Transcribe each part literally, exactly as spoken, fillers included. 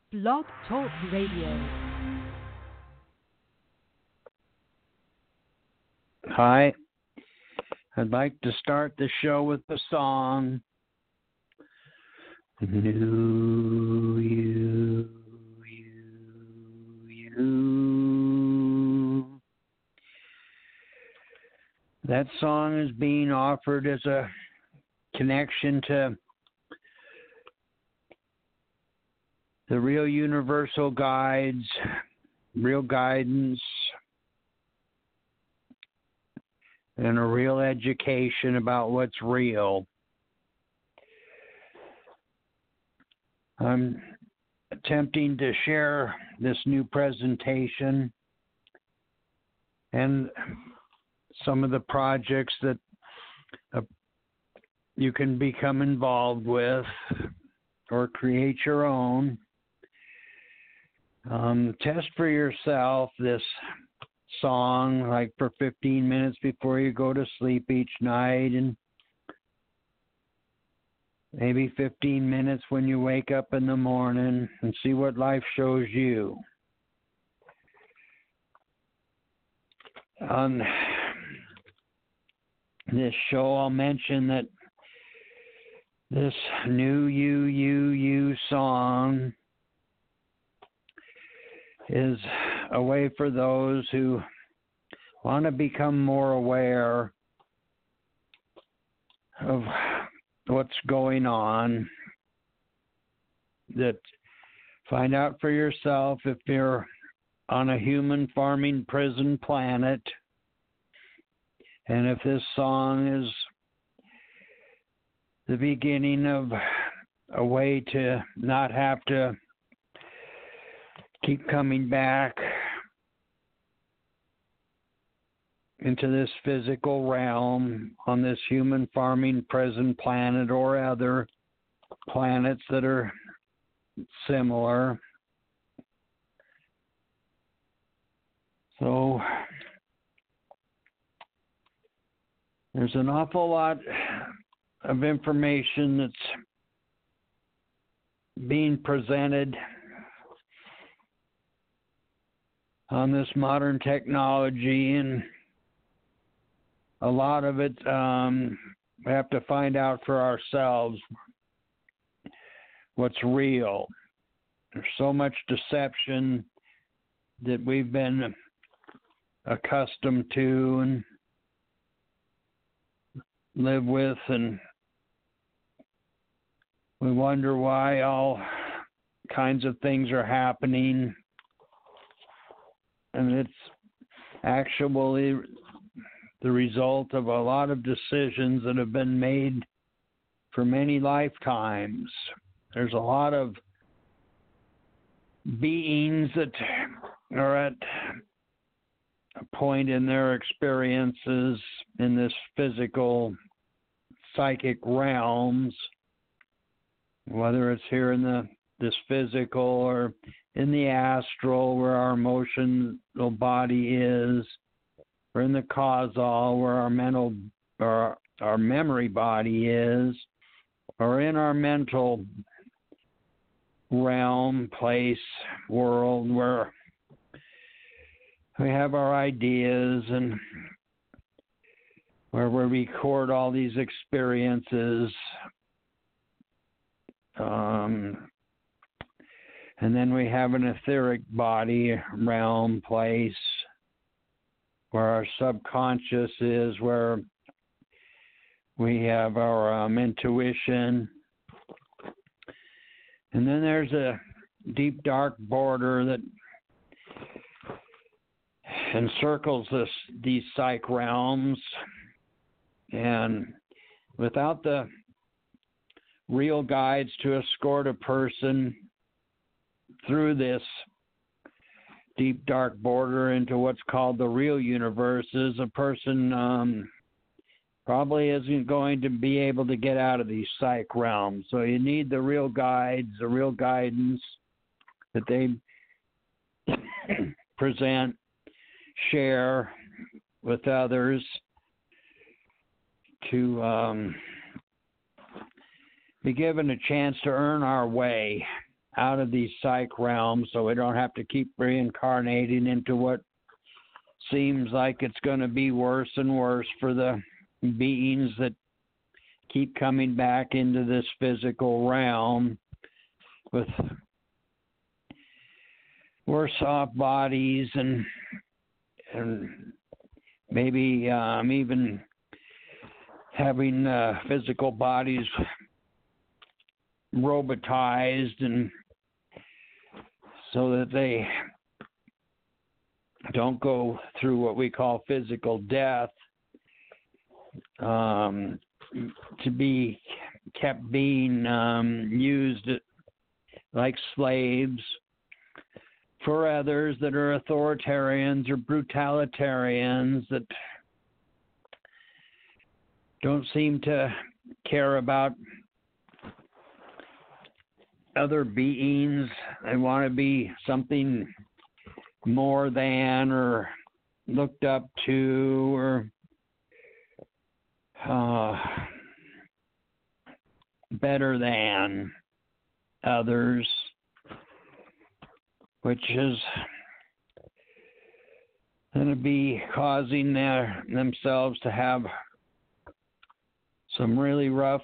Blog Talk Radio. Hi. I'd like to start the show with a song. Knew you, you, you. That song is being offered as a connection to the real universal guides, real guidance, and a real education about what's real. I'm attempting to share this new presentation and some of the projects that uh, you can become involved with or create your own. Um, test for yourself this song like for fifteen minutes before you go to sleep each night, and maybe fifteen minutes when you wake up in the morning, and see what life shows you. On this show, I'll mention that this new you, you, you song is a way for those who want to become more aware of what's going on, that find out for yourself if you're on a human farming prison planet, and if this song is the beginning of a way to not have to keep coming back into this physical realm on this human farming prison planet or other planets that are similar. So there's an awful lot of information that's being presented on this modern technology, and a lot of it um, we have to find out for ourselves what's real. There's so much deception that we've been accustomed to and live with, and we wonder why all kinds of things are happening. And it's actually the result of a lot of decisions that have been made for many lifetimes. There's a lot of beings that are at a point in their experiences in this physical, psychic realms, whether it's here in the this physical or in the astral where our emotional body is, or in the causal where our mental or our memory body is, or in our mental realm, place, world where we have our ideas and where we record all these experiences. Um, and then we have an etheric body, realm, place, where our subconscious is, where we have our um, intuition. And then there's a deep, dark border that encircles this, these psych realms. And without the real guides to escort a person through this deep, dark border into what's called the real universe, is a person um, probably isn't going to be able to get out of these psych realms. So you need the real guides, the real guidance that they present, share with others to um, be given a chance to earn our way out of these psych realms so we don't have to keep reincarnating into what seems like it's going to be worse and worse for the beings that keep coming back into this physical realm with worse off bodies and and maybe um, even having uh, physical bodies robotized, and so that they don't go through what we call physical death, um, to be kept being um, used like slaves for others that are authoritarians or brutalitarians that don't seem to care about other beings. They want to be something more than or looked up to or uh, better than others, which is going to be causing their, themselves to have some really rough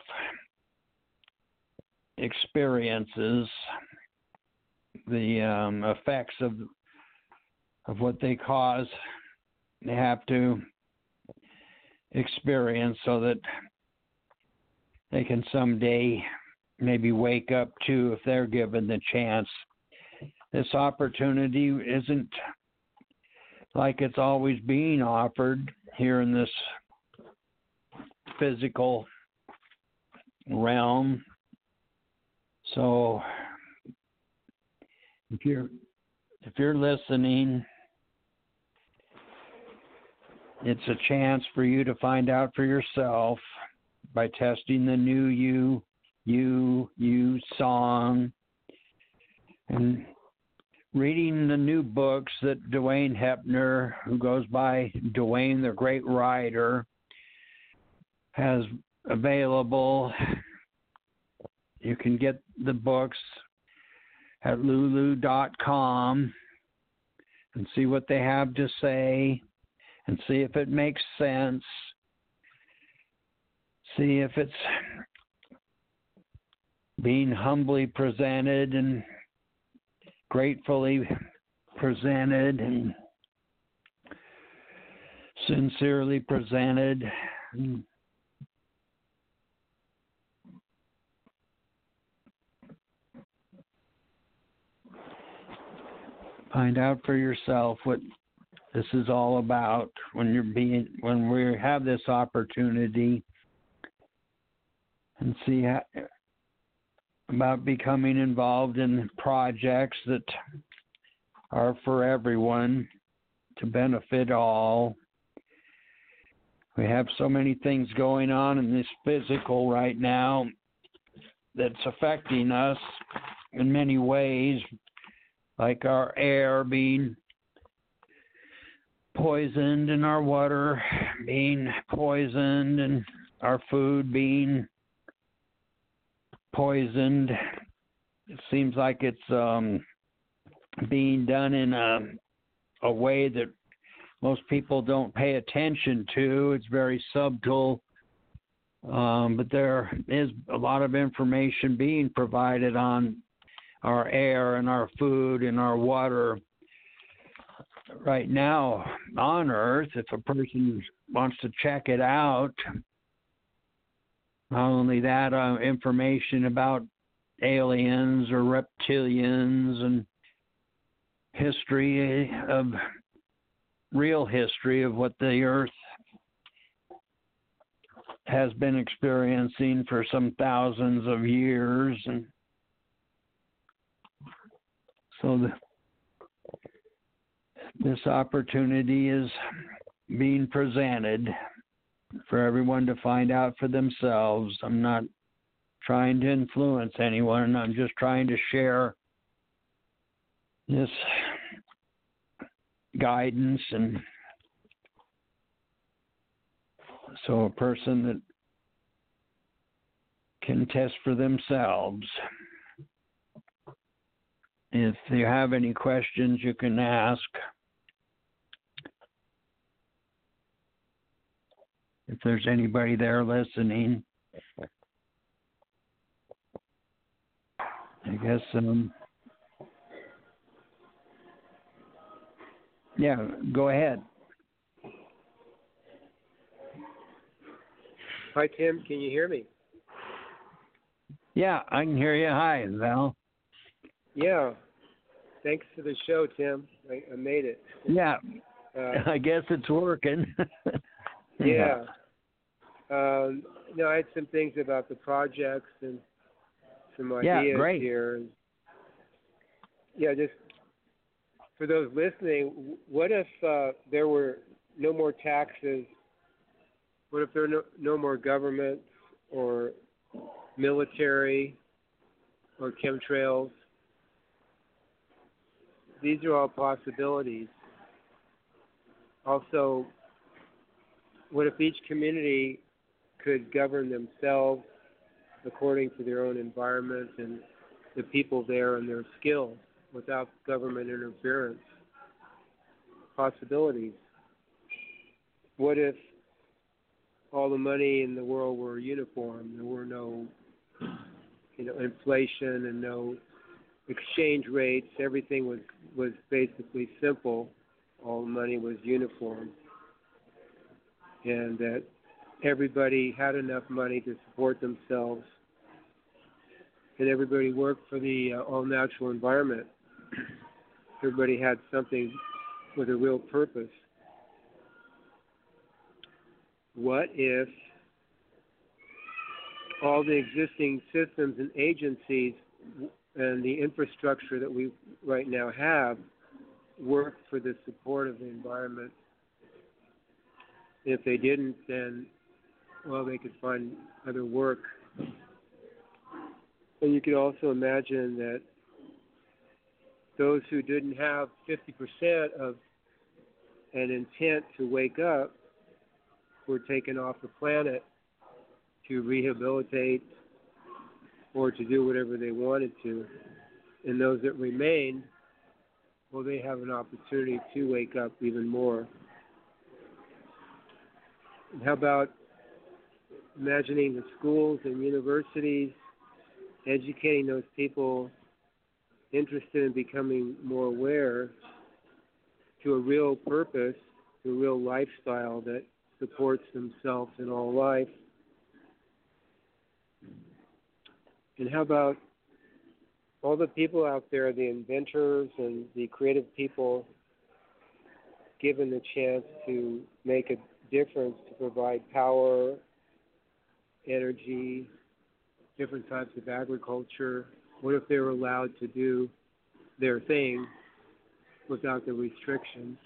experiences, the um, effects of of what they cause, they have to experience so that they can someday maybe wake up to, if they're given the chance. This opportunity isn't like it's always being offered here in this physical realm. So if you're if you're listening, it's a chance for you to find out for yourself by testing the new you, you, you song, and reading the new books that Dwayne Hepner, who goes by Dwayne the Great Writer, has available. You can get the books at lulu dot com and see what they have to say and see if it makes sense. See if it's being humbly presented and gratefully presented and sincerely presented. Find out for yourself what this is all about when you're being when we have this opportunity, and see how, about becoming involved in projects that are for everyone, to benefit all. We have so many things going on in this physical right now that's affecting us in many ways, like our air being poisoned and our water being poisoned and our food being poisoned. It seems like it's um, being done in a, a way that most people don't pay attention to. It's very subtle, um, but there is a lot of information being provided on our air and our food and our water right now on Earth. If a person wants to check it out, not only that, uh, information about aliens or reptilians and history of real history of what the Earth has been experiencing for some thousands of years. And so the, this opportunity is being presented for everyone to find out for themselves. I'm not trying to influence anyone. I'm just trying to share this guidance, and so a person that can test for themselves. if you have any questions, you can ask. If there's anybody there listening. I guess, um, yeah, go ahead. Hi, Tim. Can you hear me? Yeah, I can hear you. Hi, Val. Yeah. Thanks for the show, Tim. I, I made it. Yeah. Uh, I guess it's working. yeah. Um, no, I had some things about the projects and some ideas yeah, great. here. Yeah, just for those listening, what if uh, there were no more taxes? What if there were no, no more government or military or chemtrails? These are all possibilities. Also, what if each community could govern themselves according to their own environment and the people there and their skills without government interference? Possibilities. What if all the money in the world were uniform? There were no, you know, inflation and no exchange rates. Everything was, was basically simple. All the money was uniform. And that everybody had enough money to support themselves. And everybody worked for the uh, all-natural environment. Everybody had something with a real purpose. What if all the existing systems and agencies and the infrastructure that we right now have work for the support of the environment? If they didn't, then, well, they could find other work. And you could also imagine that those who didn't have fifty percent of an intent to wake up were taken off the planet to rehabilitate or to do whatever they wanted to. And those that remained, well, they have an opportunity to wake up even more. And how about imagining the schools and universities educating those people interested in becoming more aware to a real purpose, to a real lifestyle that supports themselves in all life? And how about all the people out there, the inventors and the creative people, given the chance to make a difference, to provide power, energy, different types of agriculture? What if they were allowed to do their thing without the restrictions?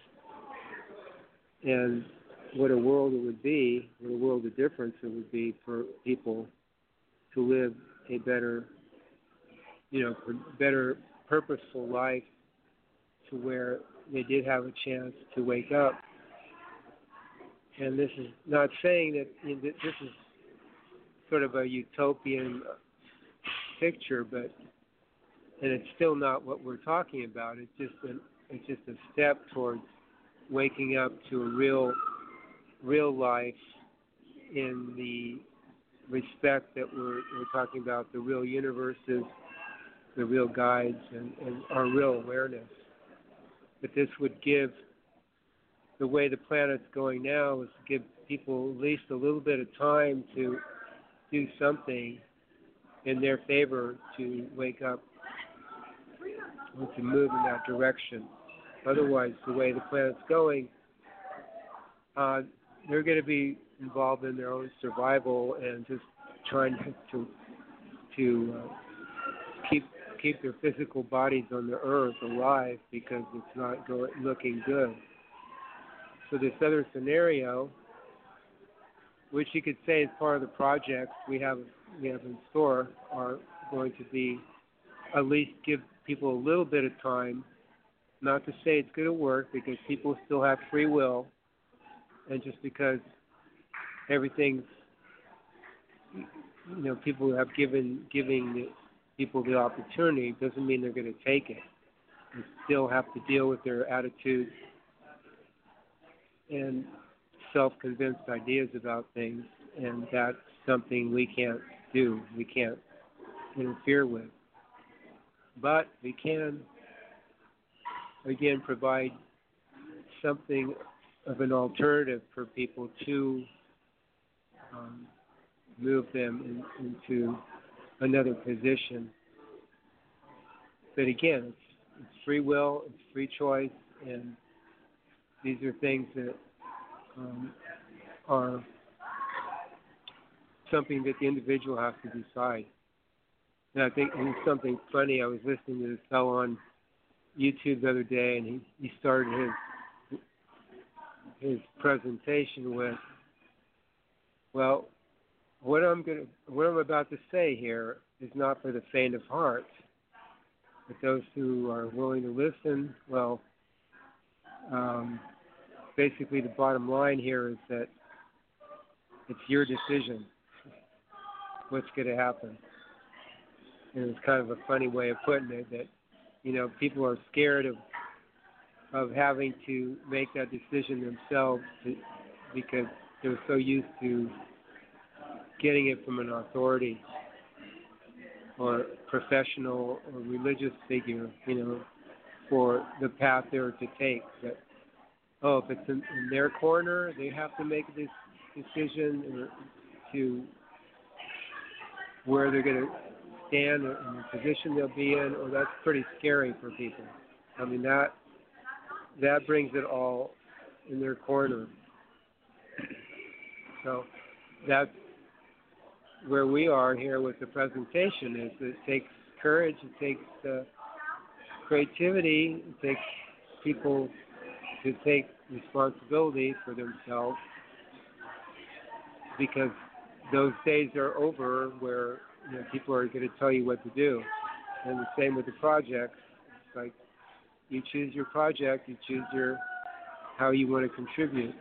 And what a world it would be, what a world of difference it would be for people to live a better, you know, better purposeful life, to where they did have a chance to wake up. And this is not saying that, you know, this is sort of a utopian picture, but and it's still not what we're talking about. It's just an, it's just a step towards waking up to a real, real life in the respect that we're we're talking about, the real universes, the real guides, and, and our real awareness. That this would give, the way the planet's going now, is to give people at least a little bit of time to do something in their favor to wake up and to move in that direction. Otherwise, the way the planet's going, uh, they're going to be involved in their own survival and just trying to to uh, keep keep their physical bodies on the earth alive, because it's not going, looking good. So this other scenario, which you could say is part of the projects we have we have in store, are going to be at least give people a little bit of time. Not to say it's going to work, because people still have free will, and just because everything's, you know, people have given giving the people the opportunity doesn't mean they're going to take it. and still have to deal with their attitudes and self-convinced ideas about things, and that's something we can't do. We can't interfere with. But we can, again, provide something of an alternative for people to um, move them in, into another position. But again, it's, it's free will, it's free choice, and these are things that um, are something that the individual has to decide. And I think, and it's something funny, I was listening to this fellow on YouTube the other day, and he, he started his his presentation with, well, what I'm gonna, what I'm about to say here is not for the faint of heart, but those who are willing to listen. Well, um, basically the bottom line here is that it's your decision what's going to happen. And it's kind of a funny way of putting it that, you know, people are scared of of having to make that decision themselves to, because they're so used to getting it from an authority or professional or religious figure, you know, for the path they're to take. That, oh, if it's in, in their corner, they have to make this decision to where they're going to stand or in the position they'll be in. Or that's pretty scary for people. I mean, that that brings it all in their corner. So that's where we are here with the presentation. Is it takes courage, it takes uh, creativity, it takes people to take responsibility for themselves, because those days are over where, you know, people are going to tell you what to do. And the same with the projects. It's like you choose your project, you choose your how you want to contribute.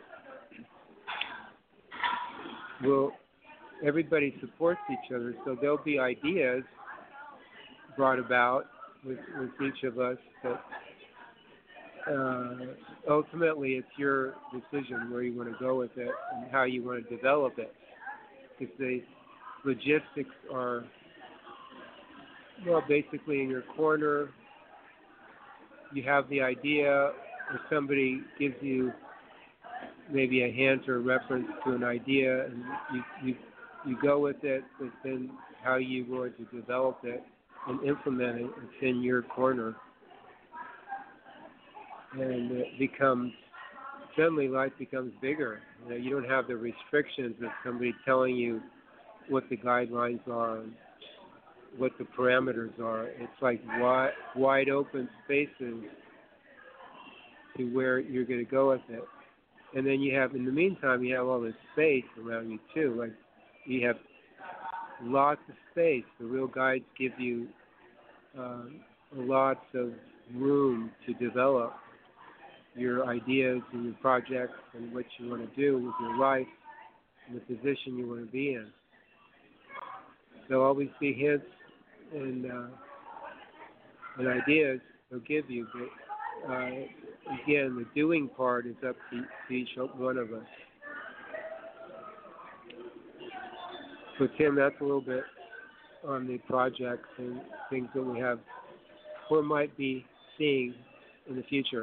Well, everybody supports each other, so there'll be ideas brought about with, with each of us, but uh, ultimately it's your decision where you want to go with it and how you want to develop it. If the logistics are, well, basically in your corner, you have the idea, or somebody gives you maybe a hint or reference to an idea, and you, you you go with it, but then how you want to develop it and implement it, it's in your corner. And it becomes, suddenly life becomes bigger. You know, you don't have the restrictions of somebody telling you what the guidelines are and what the parameters are. It's like wide, wide open spaces to where you're going to go with it. And then you have, in the meantime, you have all this space around you too. Like you have lots of space. The real guides give you uh, lots of room to develop your ideas and your projects and what you want to do with your life and the position you want to be in. So always be hints and uh, and ideas they'll give you, but uh, again, the doing part is up to, to each one of us. So Tim, that's a little bit on the projects and things that we have or might be seeing in the future.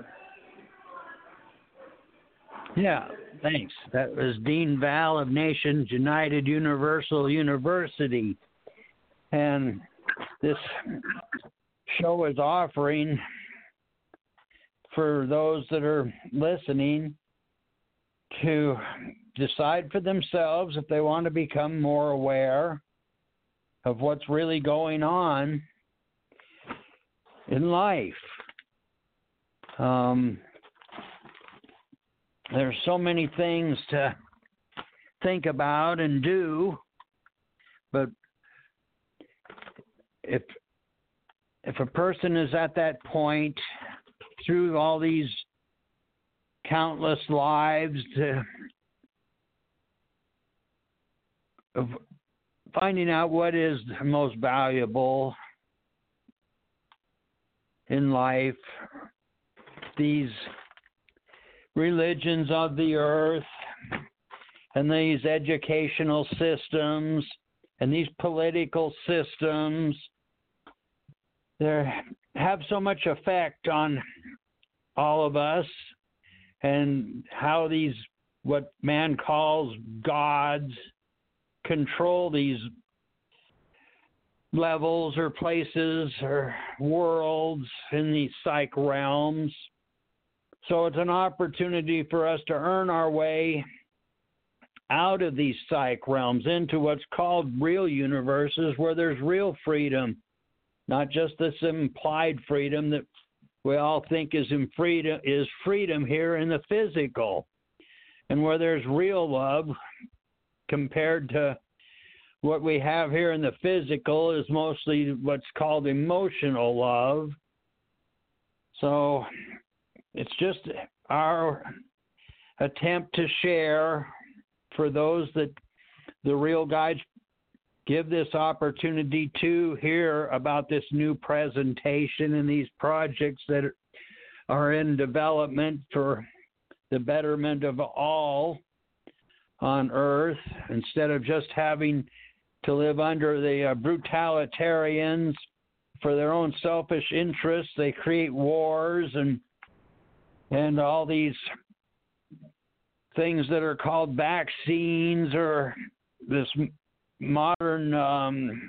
Yeah, thanks. That was Dean Val of Nations United Universal University. And this show is offering for those that are listening to decide for themselves if they want to become more aware of what's really going on in life. Um, there's so many things to think about and do, but if if a person is at that point through all these countless lives to, of finding out what is most valuable, in life, these religions of the earth and these educational systems and these political systems, they have so much effect on all of us, and how these, what man calls gods, control these levels or places or worlds in these psych realms. So it's an opportunity for us to earn our way out of these psych realms into what's called real universes, where there's real freedom, not just this implied freedom that we all think is in freedom is freedom here in the physical, and where there's real love compared to what we have here in the physical is mostly what's called emotional love. So it's just our attempt to share for those that the real guides give this opportunity to hear about this new presentation and these projects that are in development for the betterment of all on earth, instead of just having to live under the uh, brutalitarians for their own selfish interests. They create wars and and all these things that are called vaccines, or this modern um,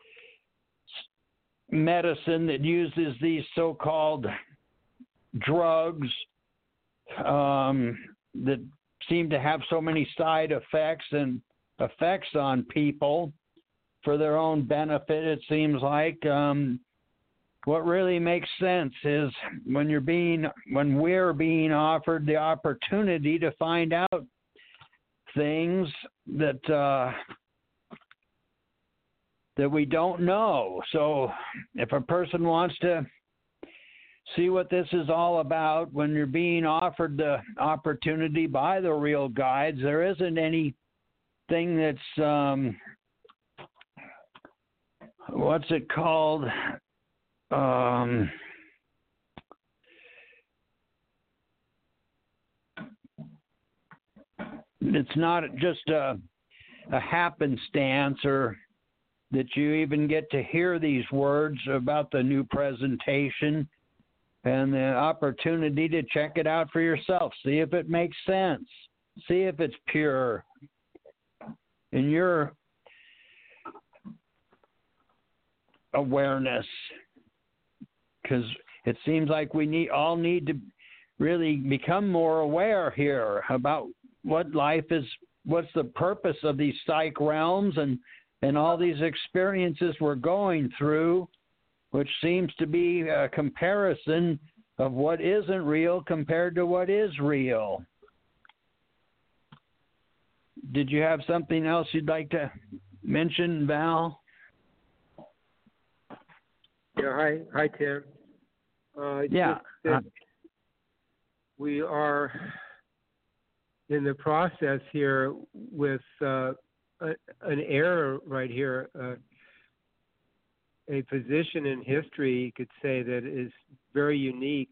medicine that uses these so-called drugs um, that seem to have so many side effects and effects on people for their own benefit, it seems like. Um, what really makes sense is when you're being, when we're being offered the opportunity to find out things that uh, that we don't know. So if a person wants to see what this is all about, when you're being offered the opportunity by the real guides, there isn't anything that's, um, what's it called? Um, it's not just a, a happenstance, or that you even get to hear these words about the new presentation, and the opportunity to check it out for yourself. See if it makes sense. See if it's pure in your awareness. Because it seems like we need all need to really become more aware here about what life is, what's the purpose of these psych realms and, and all these experiences we're going through, which seems to be a comparison of what isn't real compared to what is real. Did you have something else you'd like to mention, Val? Yeah, hi, hi, Tim. Uh, yeah. Uh, we are in the process here with uh, a, an error right here. Uh, a position in history, you could say, that is very unique.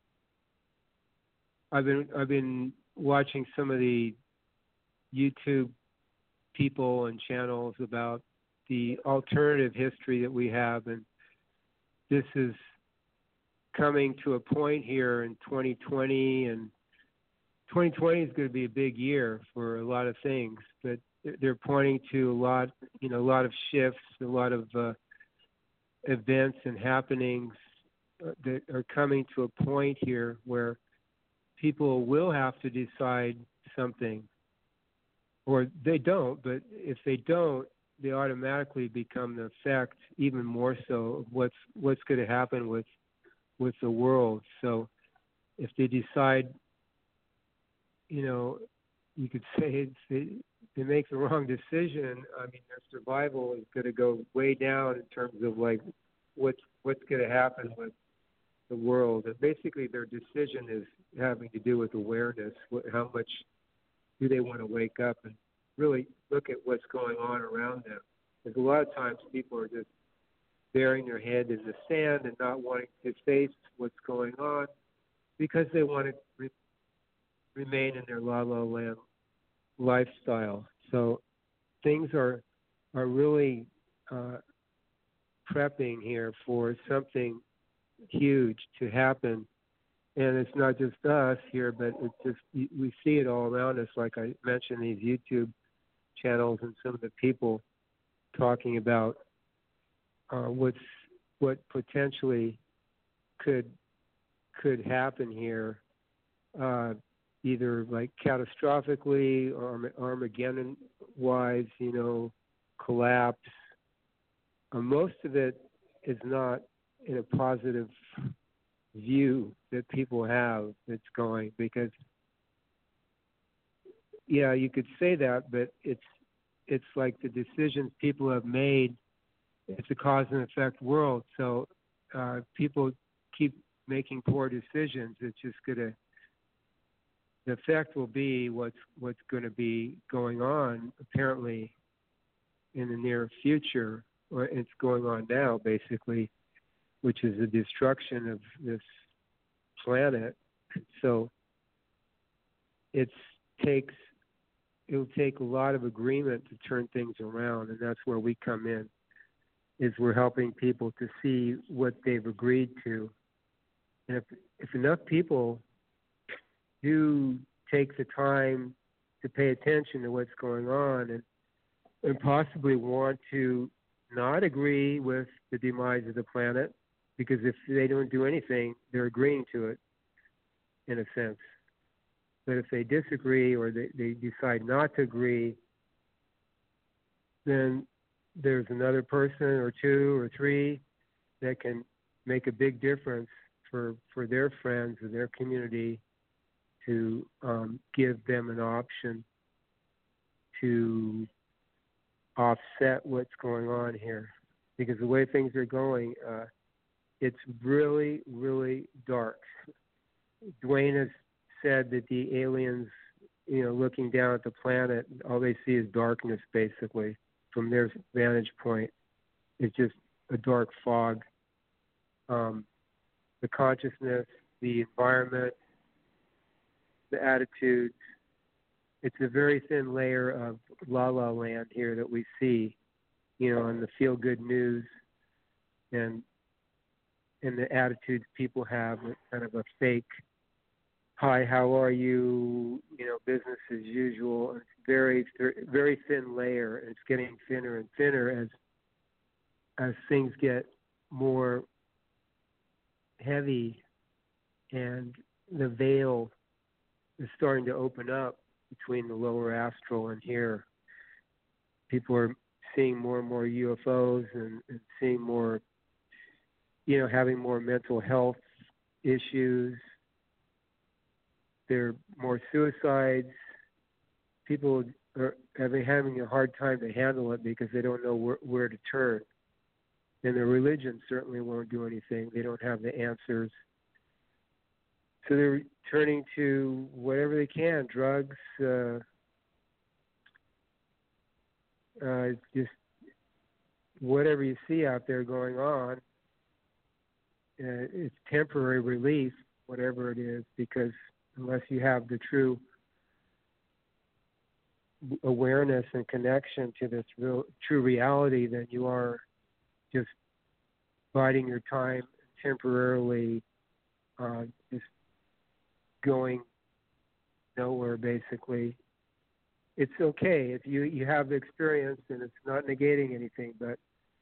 I've been I've been watching some of the YouTube people and channels about the alternative history that we have, and this is coming to a point here in twenty twenty, and twenty twenty is going to be a big year for a lot of things, but they're pointing to a lot, you know, a lot of shifts, a lot of uh, events and happenings that are coming to a point here where people will have to decide something, or they don't, but if they don't, they automatically become the effect, even more so, of what's what's going to happen with with the world. So if they decide, you know, you could say it's, they, they make the wrong decision, I mean, their survival is going to go way down in terms of like what's what's going to happen with the world. And basically their decision is having to do with awareness. What, how much do they want to wake up and really look at what's going on around them? Because a lot of times people are just burying their head in the sand and not wanting to face what's going on because they want to re- remain in their la la land lifestyle. So things are are really uh, prepping here for something huge to happen. And it's not just us here, but it's just we see it all around us. Like I mentioned, these YouTube channels and some of the people talking about uh, what's what potentially could could happen here, uh, either like catastrophically or Armageddon-wise, you know, collapse. Uh, most of it is not in a positive view that people have that's going, because yeah, you could say that, but it's it's like the decisions people have made. It's a cause and effect world, so uh, people keep making poor decisions. It's just gonna the effect will be what's what's going to be going on apparently in the near future, or it's going on now basically, which is the destruction of this planet. So it takes it'll take a lot of agreement to turn things around, and that's where we come in. Is we're helping people to see what they've agreed to, and if if enough people do take the time to pay attention to what's going on and and possibly want to not agree with the demise of the planet, because if they don't do anything, they're agreeing to it, in a sense. But if they disagree or they, they decide not to agree, then there's another person or two or three that can make a big difference for, for their friends and their community, to um, give them an option to offset what's going on here. Because the way things are going, uh, it's really, really dark. Dwayne has said that the aliens, you know, looking down at the planet, all they see is darkness, basically, from their vantage point. It's just a dark fog. Um, the consciousness, the environment, the attitudes, it's a very thin layer of la la land here that we see, you know, in the feel good news and and the attitudes people have, kind of a fake, hi, how are you, you know, business as usual. It's very, very thin layer, and it's getting thinner and thinner as as things get more heavy, and the veil is starting to open up between the lower astral and here. People are seeing more and more U F Os and, and seeing more, you know, having more mental health issues. There are more suicides. People are having, having a hard time to handle it because they don't know where, where to turn. And their religion certainly won't do anything. They don't have the answers. So they're turning to whatever they can, drugs, uh, uh, just whatever you see out there going on. Uh, it's temporary relief, whatever it is, because unless you have the true awareness and connection to this real, true reality, then you are just biding your time, temporarily uh, just going nowhere, basically. It's okay if you, you have the experience and it's not negating anything, but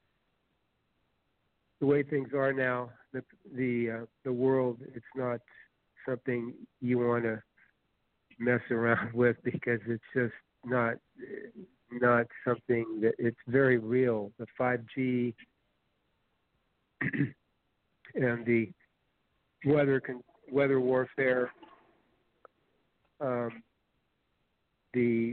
the way things are now, the the, uh, the world, it's not something you want to mess around with, because it's just not not something that, it's very real. The five G and the weather con- weather warfare, um, the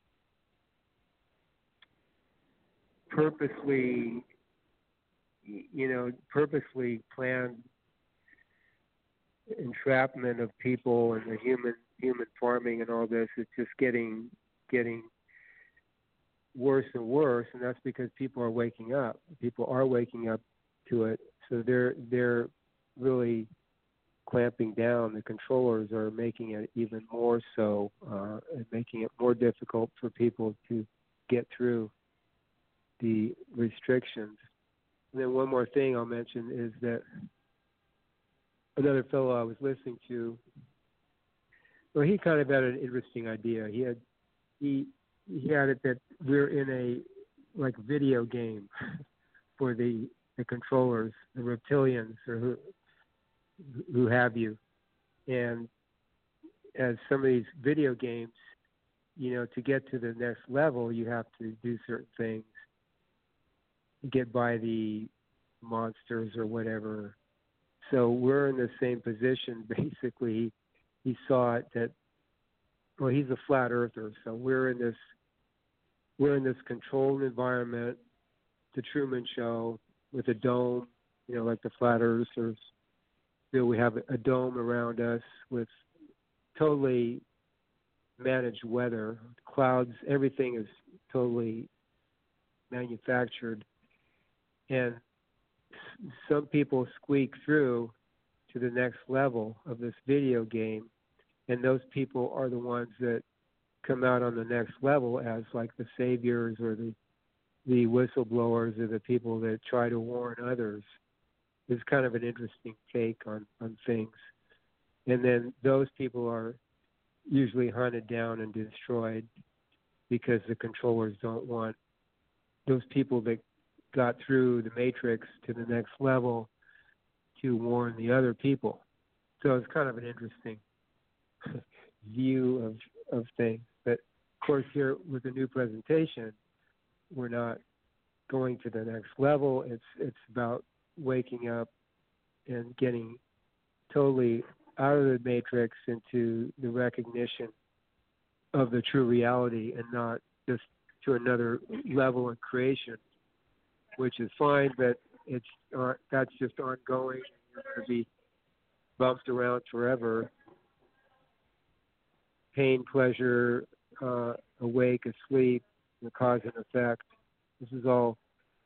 purposely, you know, purposely planned entrapment of people and the human human farming and all this, it's just getting getting worse and worse, and that's because people are waking up. People are waking up to it. So they're they're really clamping down. The controllers are making it even more so, uh, and making it more difficult for people to get through the restrictions. And then one more thing I'll mention is that another fellow I was listening to, well, he kind of had an interesting idea. He had he he had it that we're in a like video game for the the controllers, the reptilians, or who who have you. And as some of these video games, you know, to get to the next level, you have to do certain things, get by the monsters or whatever. So we're in the same position. Basically, he saw it that, well, he's a flat earther, so we're in this we're in this controlled environment, the Truman Show, with a dome, you know, like the flat earthers. You know, we have a dome around us with totally managed weather, clouds, everything is totally manufactured. And some people squeak through to the next level of this video game, and those people are the ones that come out on the next level as like the saviors or the the whistleblowers or the people that try to warn others. It's kind of an interesting take on, on things. And then those people are usually hunted down and destroyed because the controllers don't want those people that got through the matrix to the next level to warn the other people. So it's kind of an interesting view of, of things. But of course, here with the new presentation, we're not going to the next level. It's it's about waking up and getting totally out of the matrix into the recognition of the true reality and not just to another level in creation, which is fine, but it's uh, that's just ongoing. You're going to be bumped around forever. Pain, pleasure, uh, awake, asleep, the cause and effect. This is all,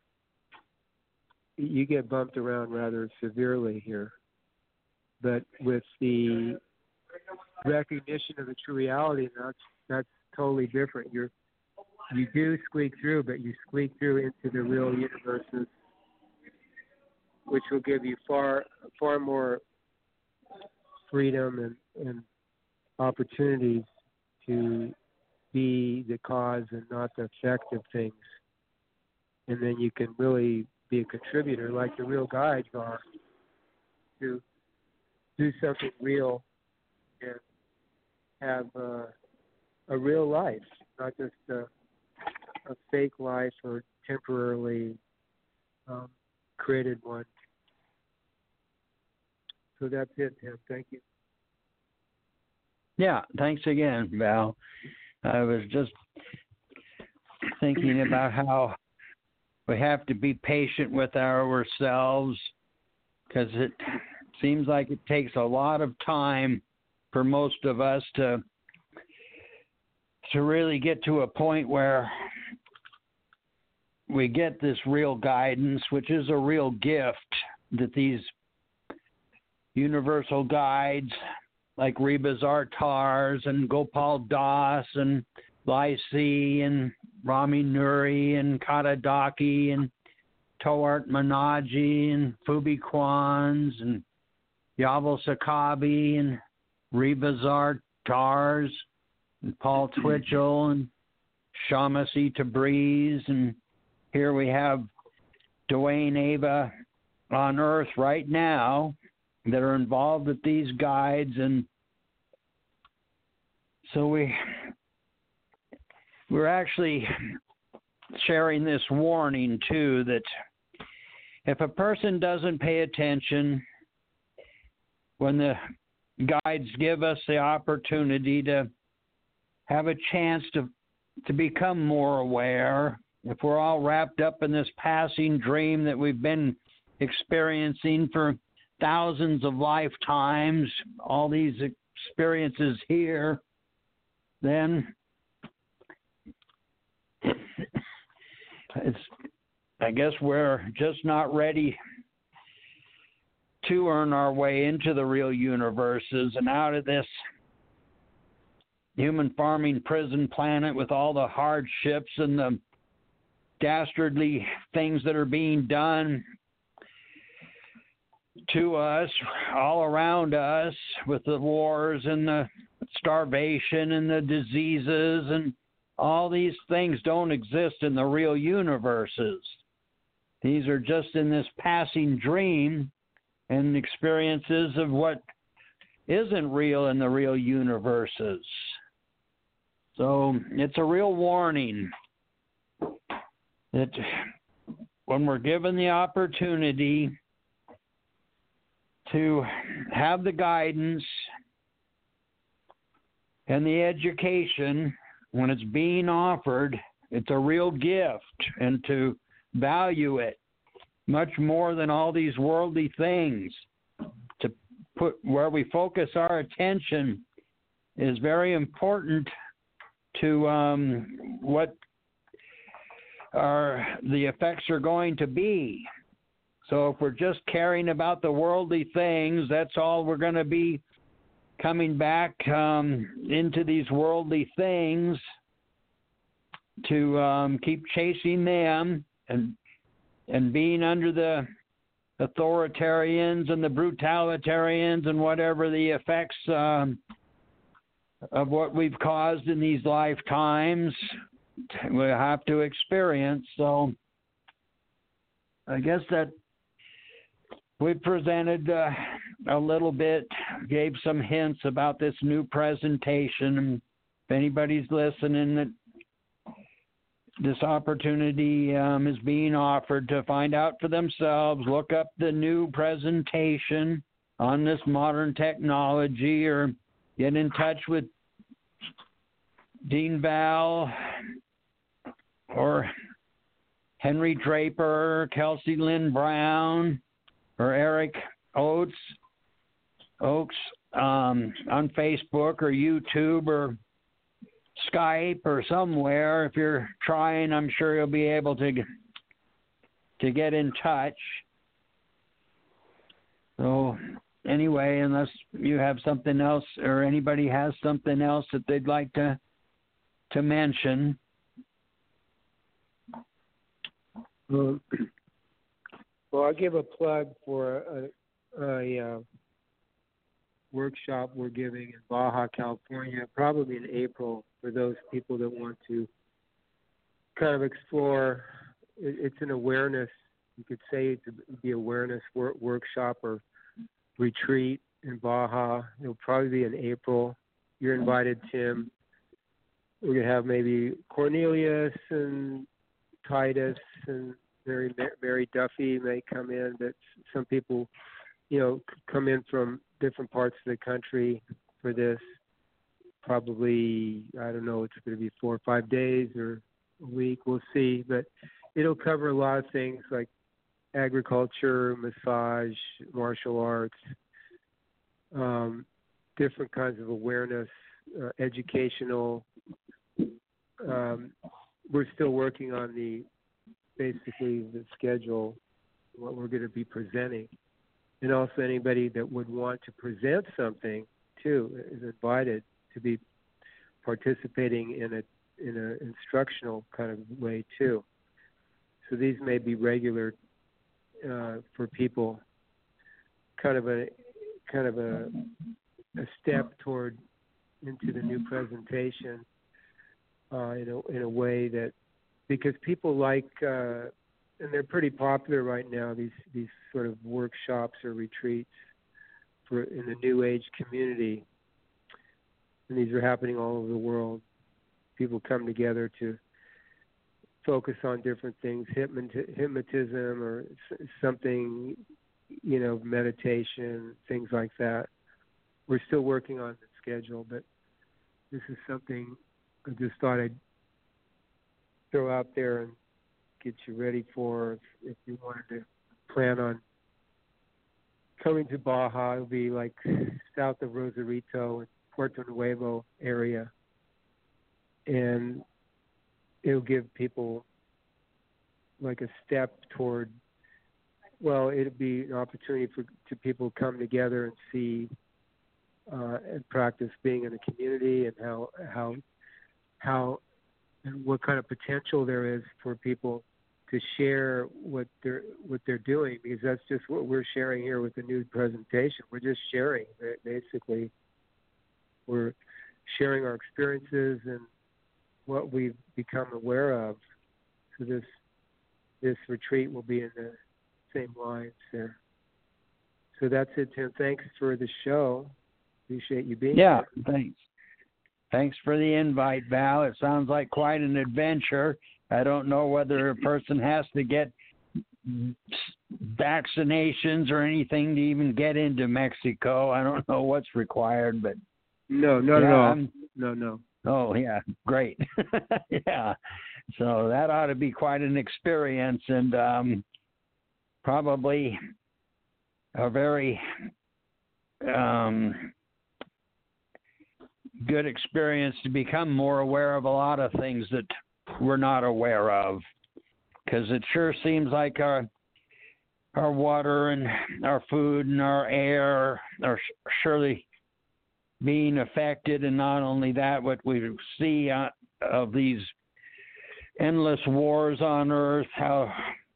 you get bumped around rather severely here. But with the recognition of the true reality, that's that's totally different. You're you do squeak through, but you squeak through into the real universes, which will give you far far more freedom and, and opportunities to be the cause and not the effect of things. And then you can really be a contributor like the real guides are to do something real and have uh, a real life, not just a, a fake life or temporarily um, created one. So that's it, Tim. Thank you. Yeah, thanks again, Val. I was just thinking about how we have to be patient with ourselves because it seems like it takes a lot of time for most of us to to really get to a point where we get this real guidance, which is a real gift that these universal guides like Rebazar Tars and Gopal Das and Lai Si and Rami Nuri and Katadaki and Toart Manaji and Fubi Kwans and Yavel Sakabi and Rebazar Tars and Paul Twitchell and Shamasi Tabriz, and here we have Dwayne Ava on Earth right now that are involved with these guides. And so we we're actually sharing this warning too, that if a person doesn't pay attention when the guides give us the opportunity to have a chance to to become more aware, if we're all wrapped up in this passing dream that we've been experiencing for thousands of lifetimes, all these experiences here, then it's, I guess we're just not ready to earn our way into the real universes and out of this human farming prison planet with all the hardships and the dastardly things that are being done to us, all around us, with the wars and the starvation and the diseases, and all these things don't exist in the real universes. These are just in this passing dream and experiences of what isn't real in the real universes. So it's a real warning that when we're given the opportunity to have the guidance and the education, when it's being offered, it's a real gift, and to value it much more than all these worldly things. To put where we focus our attention is very important to um, what are the effects are going to be. So if we're just caring about the worldly things, that's all we're going to be coming back um, into these worldly things to um, keep chasing them and and being under the authoritarians and the brutalitarians and whatever the effects um, of what we've caused in these lifetimes we have to experience. So I guess that we presented uh, a little bit, gave some hints about this new presentation. If anybody's listening, that this opportunity um, is being offered to find out for themselves, look up the new presentation on this modern technology, or get in touch with Dean Val or Henry Draper, Kelsey Lynn Brown, or Eric Oates, Oaks um, on Facebook or YouTube or Skype or somewhere. If you're trying, I'm sure you'll be able to to get in touch. So anyway, unless you have something else or anybody has something else that they'd like to to mention. Um, well, I'll give a plug for a, a, a workshop we're giving in Baja, California, probably in April, for those people that want to kind of explore. It, it's an awareness, you could say it's the awareness work, workshop or retreat in Baja. It'll probably be in April. You're invited, Tim. We're going to have maybe Cornelius and Titus and Mary, Mary Duffy may come in, but some people, you know, come in from different parts of the country for this. Probably, I don't know, it's going to be four or five days or a week. We'll see. But it'll cover a lot of things like agriculture, massage, martial arts, um, different kinds of awareness, uh, educational. Um, we're still working on the basically the schedule, what we're going to be presenting. And also anybody that would want to present something, too, is invited to be participating in a in an instructional kind of way, too. So these may be regular uh, for people, kind of a kind of a, a step toward into the new presentation uh, in a in a way that, because people like, uh, and they're pretty popular right now, these these sort of workshops or retreats for in the New Age community. And these are happening all over the world. People come together to focus on different things, hypnot- hypnotism or something, you know, meditation, things like that. We're still working on the schedule, but this is something I just thought I'd throw out there and get you ready for if, if you wanted to plan on coming to Baja. It'll be like south of Rosarito and Puerto Nuevo area, and it'll give people like a step toward well, it'd be an opportunity for to people to come together and see uh, and practice being in a community, and how how how and what kind of potential there is for people to share what they're what they're doing, because that's just what we're sharing here with the new presentation. We're just sharing, basically. We're sharing our experiences and what we've become aware of. So this this retreat will be in the same lines there. So that's it, Tim. Thanks for the show. Appreciate you being yeah, here. Yeah, thanks. Thanks for the invite, Val. It sounds like quite an adventure. I don't know whether a person has to get vaccinations or anything to even get into Mexico. I don't know what's required, but no, not yeah, at all. I'm, no, no. Oh, yeah, great. yeah, so that ought to be quite an experience, and um, probably a very um, good experience to become more aware of a lot of things that we're not aware of, because it sure seems like our our water and our food and our air are surely being affected, and not only that, what we see uh, of these endless wars on Earth, how,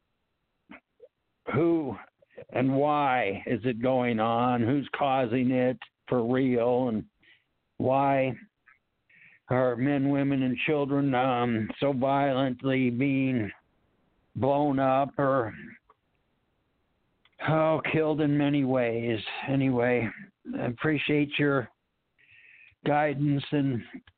who and why is it going on, who's causing it for real, and why are men, women, and children um, so violently being blown up or oh, killed in many ways. Anyway, I appreciate your guidance and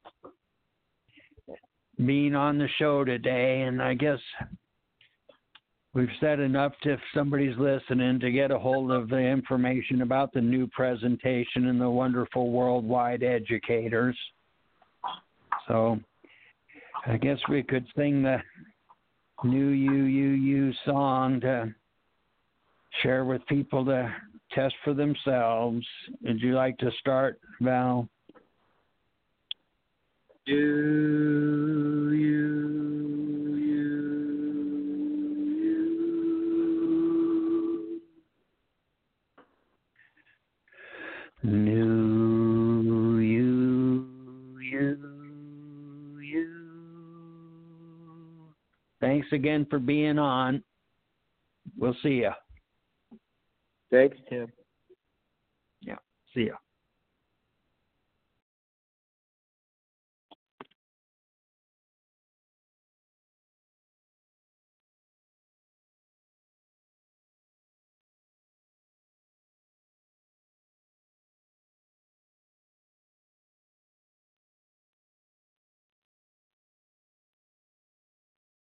being on the show today, and I guess we've said enough to, if somebody's listening, to get a hold of the information about the new presentation and the wonderful worldwide educators. So I guess we could sing the new you, you, you song to share with people to test for themselves. Would you like to start, Val? Do you, you, you. New you, you, you. Thanks again for being on. We'll see you. Thanks, Tim. Yeah, see ya.